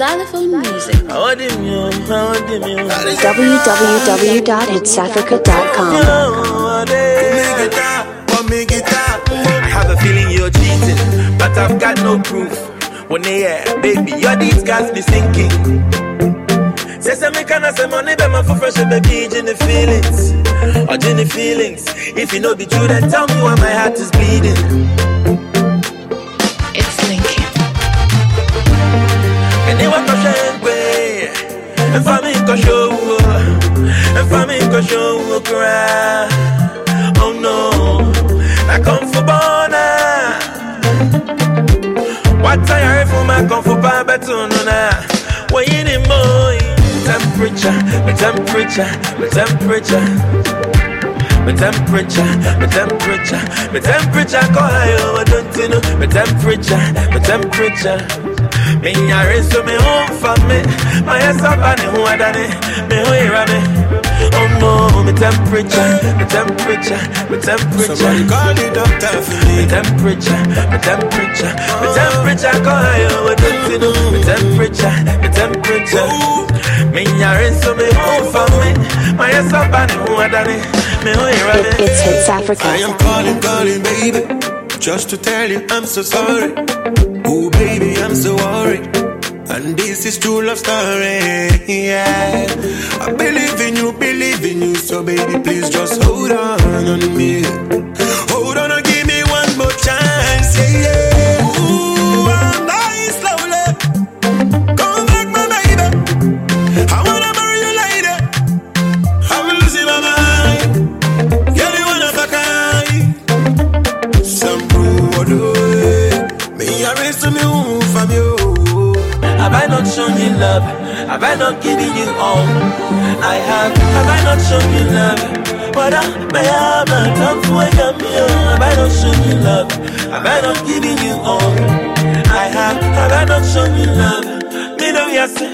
Xylophone music. www.hitsafrica.com. I have a feeling you're cheating, but I've got no proof. When they baby, your deeds got me sinking. Say some can I say money, but my for fresh baby, Jenny feelings. Or Jenny feelings. If you know be true, then tell me why my heart is bleeding. It's Linkin. And they want to share way. And for me, go show. And for me, go show. Cry. Oh no. I come for Bona. What I heard from my come for Babatuna. What you need more? Temperature, my temperature, my temperature. My temperature, my temperature, my temperature. Go higher, I don't know. My temperature, my temperature. Me a race to me home for me. My ass up and who I done it. Me who hear me. Oh no, my temperature, my temperature, my temperature. Somebody call the doctor for me. My temperature, my temperature, my temperature. Go higher, I don't know. My temperature, my temperature. Me a race to me home for me. My ass up and who I done it. Me who hear me. It's Hits Africa. I am calling, baby, just to tell you I'm so sorry. Oh baby, I'm so worried. And this is true love story. Yeah, I believe in you, so baby, please just hold on me. Hold on and give me one more chance. Yeah. Ooh, I'm dying slowly. Come back, my baby. I wanna marry you later. I'm losing my mind. Girl, you wanna fuck I. Some blue. Me a race to me home from you. Have I not shown you love? Have I not given you all I have? Have I not shown you love? But I may have a time to wake up you. Have I not shown you love? Have I not given you all I have? Have I not shown you love? Me know you say,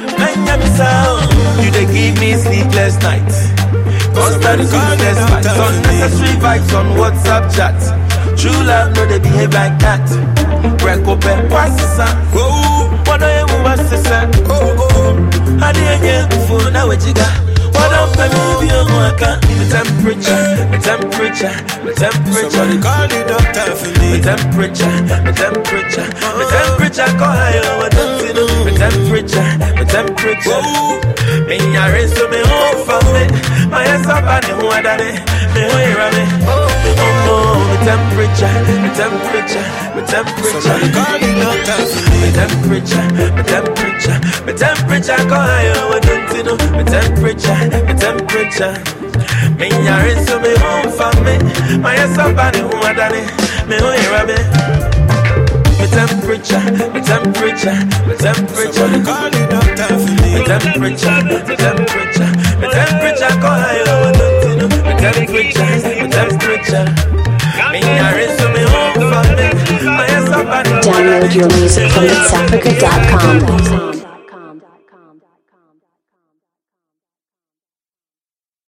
you they give me sleepless nights. Constant sleepless fights. Unnecessary vibes on WhatsApp chat. True love, no they behave like that. Break up and pass the what do you want to say? How do you get before now what you got? What up, baby, you want to the temperature, the temperature, the temperature. Somebody call the doctor for me. The temperature, the temperature, the temperature. Call higher, I don't see no. The temperature, the temperature. Me a race to me home for me. My ass up and who I done it. Me who hear me. Oh no, the temperature, the temperature, the temperature. Somebody call the doctor for me. The temperature, the temperature, the temperature. Call higher, I don't see no. The temperature, the temperature. Me a race to me home for me. My ass up and who I done it. Me who hear me. The temperature, the temperature, the temperature. Somebody call the doctor for me. The temperature, the temperature, the temperature. Go higher, I don't know. The temperature, the temperature. Me a race to me home for me. My ass up and Download your music from hitsafrica.com.